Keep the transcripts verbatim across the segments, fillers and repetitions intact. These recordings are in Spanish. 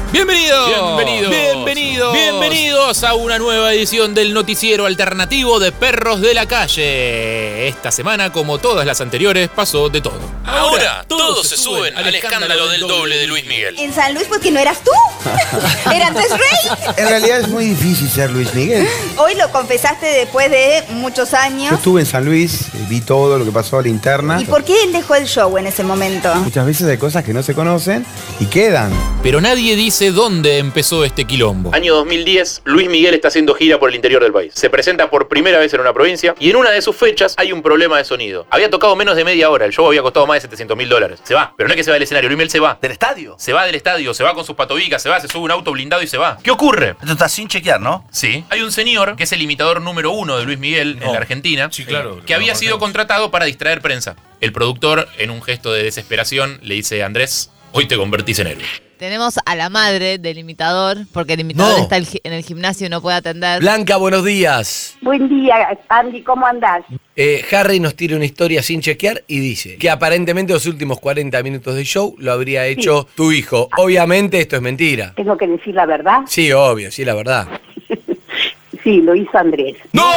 Bienvenidos, Bienvenidos, bienvenidos, bienvenidos a una nueva edición del noticiero alternativo de Perros de la Calle. Esta semana, como todas las anteriores, pasó de todo. Ahora todos se suben al escándalo del doble de Luis Miguel. ¿En San Luis porque no eras tú? ¿Era Andrés Rey? En realidad es muy difícil ser Luis Miguel. Hoy lo confesaste después de muchos años. Yo estuve en San Luis, vi todo lo que pasó a la interna. ¿Y por qué él dejó el show en ese momento? Muchas veces hay cosas que no se conocen y quedan. Pero nadie dice dónde empezó este quilombo. Año dos mil diez, Luis Miguel está haciendo gira por el interior del país. Se presenta por primera vez en una provincia y en una de sus fechas hay un problema de sonido. Había tocado menos de media hora, el show había costado más de setecientos mil dólares. Se va, pero no es que se va del escenario, Luis Miguel se va. ¿Del estadio? Se va del estadio, se va con sus patobicas, se va, se sube un auto blindado y se va. ¿Qué ocurre? Esto está sin chequear, ¿no? Sí, hay un señor que es el imitador número uno de Luis Miguel en la Argentina, Sí, claro. que había sido contratado para distraer prensa. El productor, en un gesto de desesperación, le dice: Andrés, hoy te convertís en héroe. Tenemos a la madre del imitador, porque el imitador No. está en el gimnasio y no puede atender. Blanca, buenos días. Buen día, Andy, ¿cómo andás? Eh, Harry nos tira una historia sin chequear y dice que aparentemente los últimos cuarenta minutos del show lo habría hecho tu hijo. Obviamente esto es mentira. ¿Tengo que decir la verdad? Sí, obvio, sí, la verdad. Sí, lo hizo Andrés. ¡No!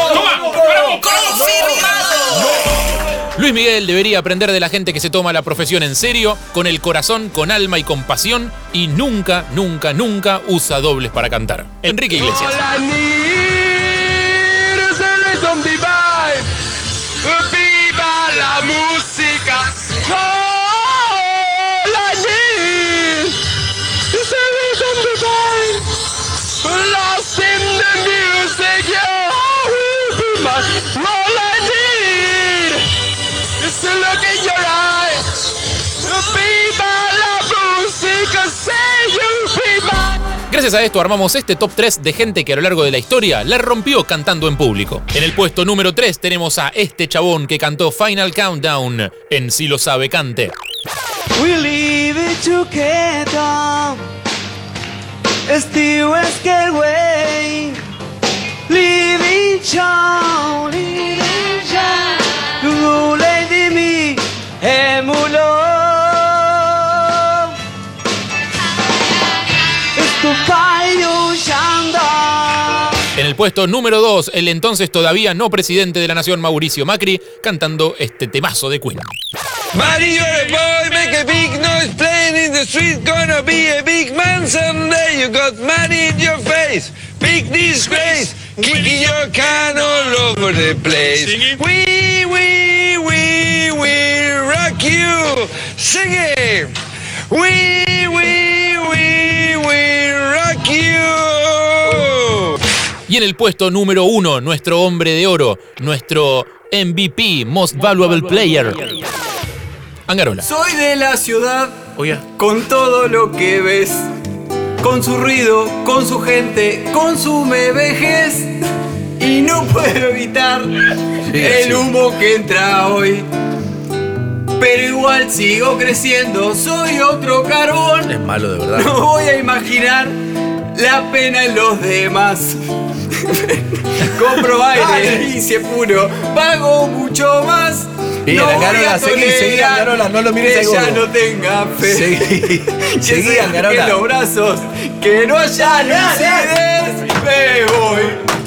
Luis Miguel debería aprender de la gente que se toma la profesión en serio, con el corazón, con alma y con pasión, y nunca, nunca, nunca usa dobles para cantar. Enrique Iglesias. ¡Viva la música! Lost in the music, yeah. All I need is to look in your eyes. Viva la música, say you be mine. Gracias a esto armamos este top tres de gente que a lo largo de la historia la rompió cantando en público. En el puesto número tres tenemos a este chabón que cantó Final Countdown en Si lo sabe cante. We leave it together. Still ask away. Living child, living child. You lady me, emulo. Esto fallo shanda. En el puesto número dos, el entonces todavía no presidente de la nación Mauricio Macri cantando este temazo de Queen. Money, you're a boy, make a big noise, playing in the street, gonna be a big man someday. You got money in your face, big disgrace, kicking your can all over the place. We, we, we, we rock you, sing it. We, we, we, we rock you. Y en el puesto número uno, nuestro hombre de oro, nuestro M V P, Most Valuable Player, Angarola. Soy de la ciudad, Oye. con todo lo que ves, con su ruido, con su gente, con su me vejez, y no puedo evitar el humo que entra hoy. Pero igual sigo creciendo, soy otro carbón. Es malo de verdad. No voy a imaginar la pena en los demás. Compro aire y se puro, pago mucho más. Bien, no Angarola, seguí, seguí, tolerar Angarola, no lo mires que al ella gordo. no tenga fe. Seguí, Que seguí, se Angarola. en los brazos, que no haya lucidez. Me voy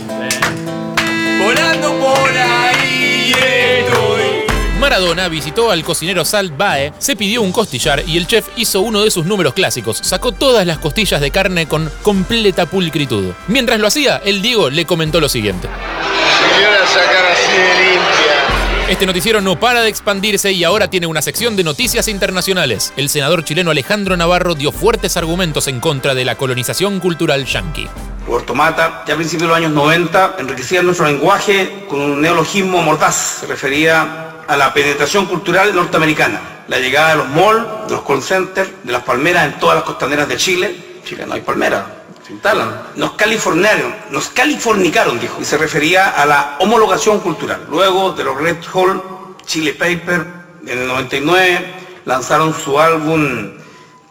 volando por ahí estoy. Maradona visitó al cocinero Salt Bae, se pidió un costillar y el chef hizo uno de sus números clásicos. Sacó todas las costillas de carne con completa pulcritud. Mientras lo hacía, el Diego le comentó lo siguiente. Señora, sacar así de limpia. Este noticiero no para de expandirse y ahora tiene una sección de noticias internacionales. El senador chileno Alejandro Navarro dio fuertes argumentos en contra de la colonización cultural yanqui. Roberto Mata, ya a principios de los años noventa, enriquecía nuestro lenguaje con un neologismo mordaz. Se refería a la penetración cultural norteamericana, la llegada de los malls, de los call centers, de las palmeras en todas las costaneras de Chile. En Chile no hay palmeras, se instalan. Nos californiaron, nos californicaron, dijo, y se refería a la homologación cultural. Luego de los Red Hot Chili Peppers, en el noventa y nueve, lanzaron su álbum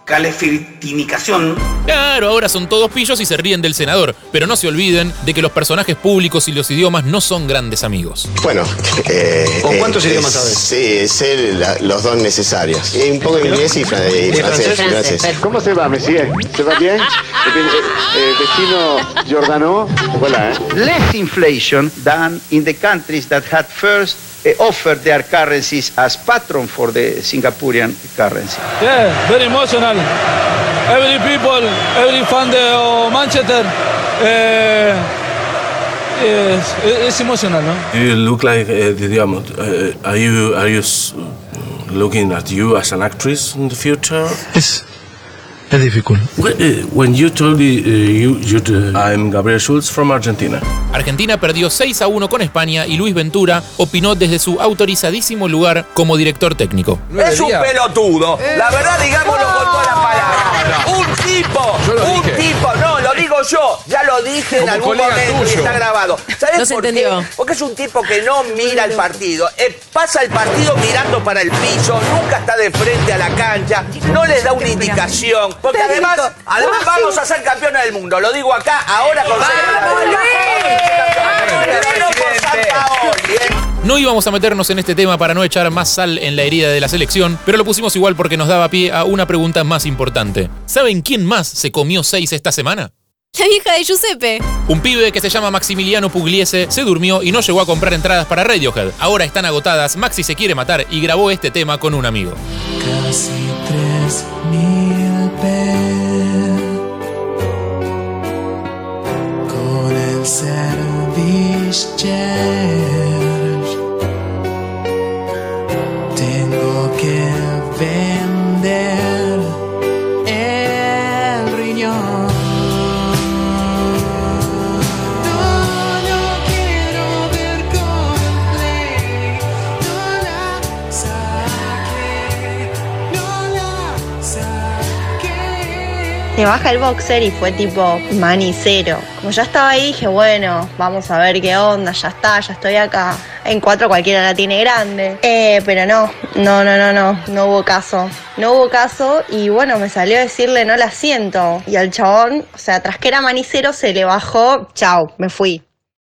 calefitinicación. Claro, ahora son todos pillos y se ríen del senador, pero no se olviden de que los personajes públicos y los idiomas no son grandes amigos. Bueno, eh, ¿con cuántos eh, idiomas sabes? Sí, sé la- los dos necesarios. Y un poco de inglés y, fran- y francés. francés? francés. ¿Cómo se va, Messier? ¿Se va bien? Eh, eh, vecino Giordano. Hola, ¿eh? Less inflation than in the countries that had first uh, offered their currencies as patron for the Singaporean currency. Yeah, very emotional. Every people, every fan de uh, Manchester, uh, yes, it's emotional, no? You look like, uh, digamos, uh, are you are you s- looking at you as an actress in the future? It's, it's difficult. When, uh, when you told me uh, you, you uh, I'm Gabriel Schulz from Argentina. Argentina perdió seis a uno con España y Luis Ventura opinó desde su autorizadísimo lugar como director técnico. Es un pelotudo. La verdad, digámoslo con todas las palabras. Un tipo, un tipo, no, lo digo yo, ya lo dije en algún momento y está grabado. ¿Sabes No se por entendió. qué? Porque es un tipo que no mira el partido, eh, pasa el partido mirando para el piso, nunca está de frente a la cancha, no les da una indicación. Porque además, además vamos a ser campeones del mundo, lo digo acá, ahora con No íbamos a meternos en este tema para no echar más sal en la herida de la selección, pero lo pusimos igual porque nos daba pie a una pregunta más importante. ¿Saben quién más se comió seis esta semana? La vieja de Giuseppe. Un pibe que se llama Maximiliano Pugliese se durmió y no llegó a comprar entradas para Radiohead. Ahora están agotadas, Maxi se quiere matar y grabó este tema con un amigo. Casi tres mil pesos con el service charge. Tengo que vender el riñón. No, no quiero ver Coldplay. No la saqué, no la saqué. Se baja el boxer y fue tipo manicero. Como ya estaba ahí, dije, bueno, vamos a ver qué onda, ya está, ya estoy acá. En cuatro cualquiera la tiene grande. Eh, pero no, no, no, no, no, no hubo caso. No hubo caso y bueno, me salió a decirle no la siento. Y al chabón, o sea, tras que era manicero, se le bajó, chau, me fui.